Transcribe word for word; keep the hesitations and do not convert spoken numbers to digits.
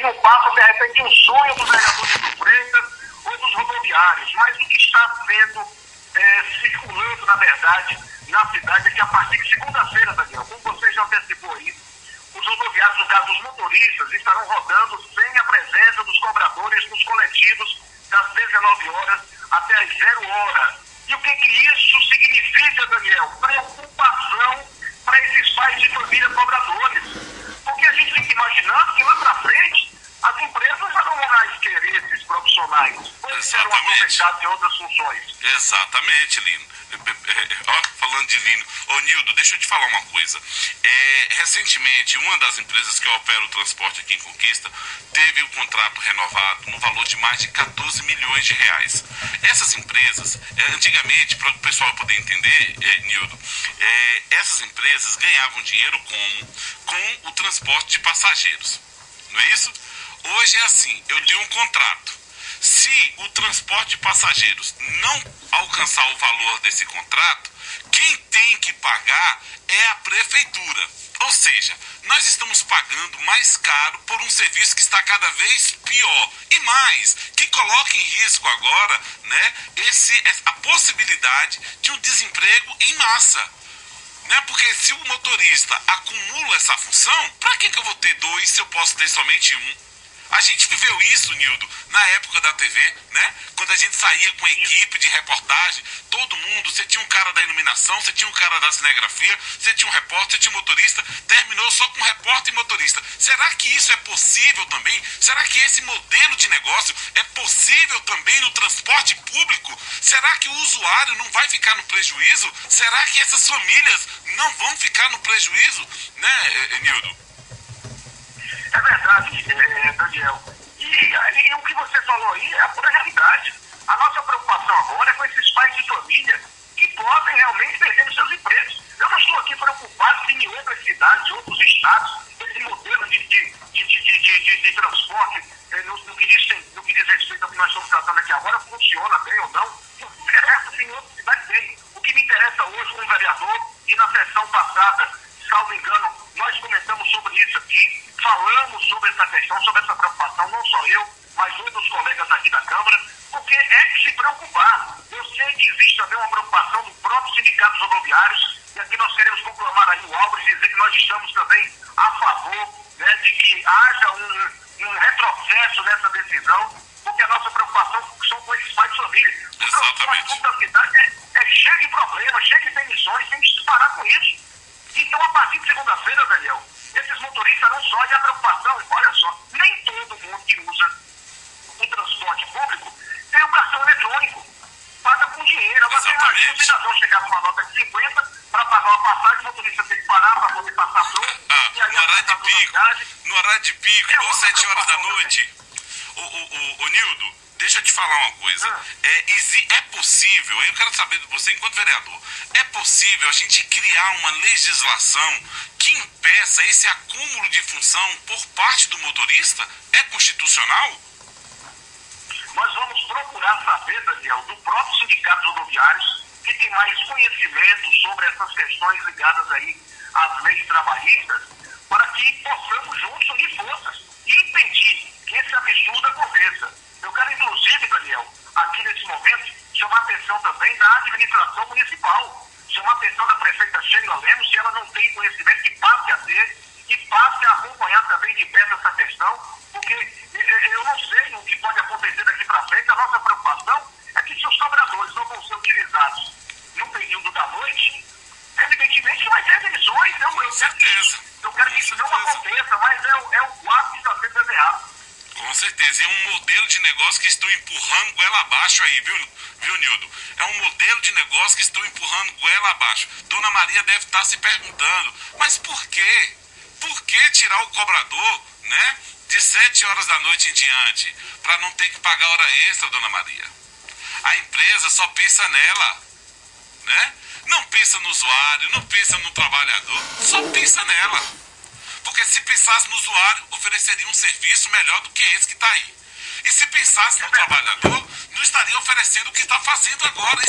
não passa, de repente, um sonho dos vereadores do Freitas ou dos rodoviários, mas o que está sendo é, circulando, na verdade, na cidade é que a partir de segunda-feira, Daniel, como você já antecipou aí, os rodoviários, no caso os motoristas, estarão rodando sem a presença dos cobradores nos coletivos das dezenove horas até as zero hora. E o que que isso significa, Daniel? Preocupação para esses pais de família cobradores. Porque a gente fica imaginando que lá para frente as empresas já não vão mais querer esses profissionais, pois serão aproveitados em outras funções. Exatamente, Lino. Ó, falando de Lino. Ô, Nildo, deixa eu te falar uma coisa. É, recentemente, uma das empresas que opera o transporte aqui em Conquista teve o contrato renovado no valor de mais de quatorze milhões de reais. Essas empresas, é, antigamente, para o pessoal poder entender, é, Nildo, é, essas empresas ganhavam dinheiro como? Com o transporte de passageiros. Não é isso? Hoje é assim, eu tenho um contrato. Se o transporte de passageiros não alcançar o valor desse contrato, quem tem que pagar é a prefeitura. Ou seja, nós estamos pagando mais caro por um serviço que está cada vez pior. E mais, que coloca em risco agora, né, esse, a possibilidade de um desemprego em massa. Né? Porque se o motorista acumula essa função, para que, que eu vou ter dois se eu posso ter somente um? A gente viveu isso, Nildo, na época da T V, né? Quando a gente saía com a equipe de reportagem, todo mundo, você tinha um cara da iluminação, você tinha um cara da cinegrafia, você tinha um repórter, você tinha um motorista, terminou só com repórter e motorista. Será que isso é possível também? Será que esse modelo de negócio é possível também no transporte público? Será que o usuário não vai ficar no prejuízo? Será que essas famílias não vão ficar no prejuízo? Né, Nildo? É verdade, é, Daniel. E, e, e o que você falou aí é a pura realidade. A nossa preocupação agora é com esses pais de família que podem realmente perder os seus empregos. Eu não estou aqui preocupado se em outras cidades, em outros estados, esse modelo de, de, de, de, de, de, de transporte, eh, no, no, que diz, no que diz respeito ao que nós estamos tratando aqui agora, funciona bem ou não. Não me interessa se em outras cidades tem. O que me interessa hoje como vereador, e na sessão passada, salvo engano, nós comentamos sobre isso aqui, falamos sobre essa questão, sobre essa preocupação, não só eu, mas outros colegas aqui da Câmara, porque é que se preocupar. Eu sei que existe também uma preocupação do próprio sindicato rodoviários, e aqui nós queremos conclamar aí o Álvares e dizer que nós estamos também a favor, né, de que haja um, um retrocesso nessa decisão, porque a nossa preocupação são com esses pais de família. O transporte público da cidade é, é cheio de problemas, cheio de demissões, tem que parar com isso. Então, a partir de segunda-feira, Daniel, esses motoristas não só, e a preocupação, olha só, nem todo mundo que usa o transporte público tem o cartão eletrônico, paga com dinheiro. Agora, você imagina o cidadão chegar com uma nota de cinquenta para pagar uma passagem, o motorista tem que parar para poder passar pronto. Ah, e aí no horário de pico, no horário de pico, é igual sete horas da noite. Ô, ô, ô, ô, Nildo, deixa eu te falar uma coisa. Ah. É, é possível, eu quero saber de você enquanto vereador, é possível a gente criar uma legislação que impeça esse acúmulo de função por parte do motorista? É constitucional? Nós vamos procurar saber, Daniel, do próprio sindicato rodoviários, que tem mais conhecimento sobre essas questões ligadas aí às leis trabalhistas, para que possamos juntos unir forças e impedir que esse absurdo aconteça. Eu quero, inclusive, Daniel, aqui nesse momento, chamar a atenção também da administração municipal, chamar a atenção da prefeita Sheila Lemos, se ela não tem conhecimento, que passe a ter e passe a acompanhar também de perto essa questão, porque eu não sei o que pode acontecer daqui para frente. A nossa preocupação é que se os cobradores não vão ser utilizados no período da noite, evidentemente vai ter demissões. Eu, eu, quero, que isso, eu quero que isso não aconteça, mas é, o- é o quadro que está sendo desenhado. Com certeza, e é um modelo de negócio que estão empurrando goela abaixo aí, viu, viu, Nildo? É um modelo de negócio que estão empurrando goela abaixo. Dona Maria deve estar se perguntando, mas por quê? Por que tirar o cobrador, né, de sete horas da noite em diante, para não ter que pagar hora extra, Dona Maria? A empresa só pensa nela, né? Não pensa no usuário, não pensa no trabalhador, só pensa nela. Porque se pensasse no usuário, ofereceria um serviço melhor do que esse que está aí. E se pensasse no trabalhador, não estaria oferecendo o que está fazendo agora.